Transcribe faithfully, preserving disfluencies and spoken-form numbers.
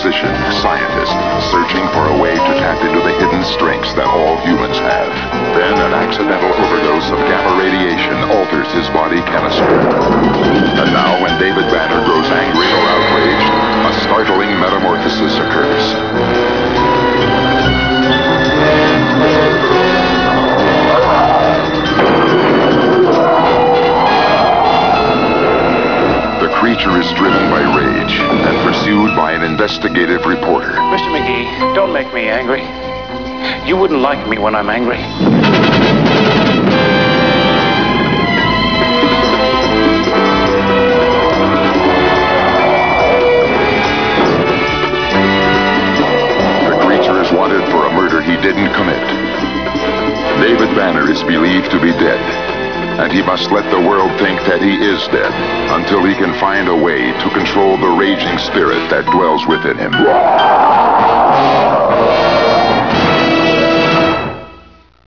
physician, scientist, searching for a way to tap into the hidden strengths that all humans have. Then an accidental overdose of gamma radiation alters his body chemistry. And now when David Banner grows angry or outraged, a startling metamorphosis occurs. The creature is driven by rage and pursued by an investigative reporter. Mister McGee, don't make me angry. You wouldn't like me when I'm angry. The creature is wanted for a murder he didn't commit. David Banner is believed to be dead, and he must let the world think that he is dead until he can find a way to control the raging spirit that dwells within him.